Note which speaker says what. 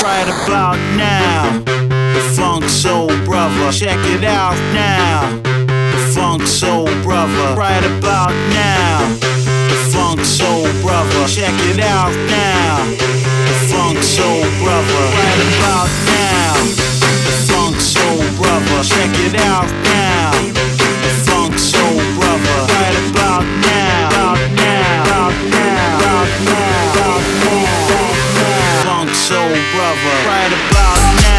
Speaker 1: right about now. The Funk Soul Brother, check it out now. The Funk Soul Brother, right about now. The Funk Soul Brother, check it out now. The Funk Soul Brother, right about now. The Funk Soul Brother, check it out now. The Funk Soul Brother, right about now. About now, about now, about now, about now. Funk Soul Brother, right about now.